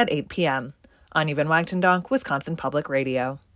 at 8 p.m. Anja van Wagtendonk, Wisconsin Public Radio.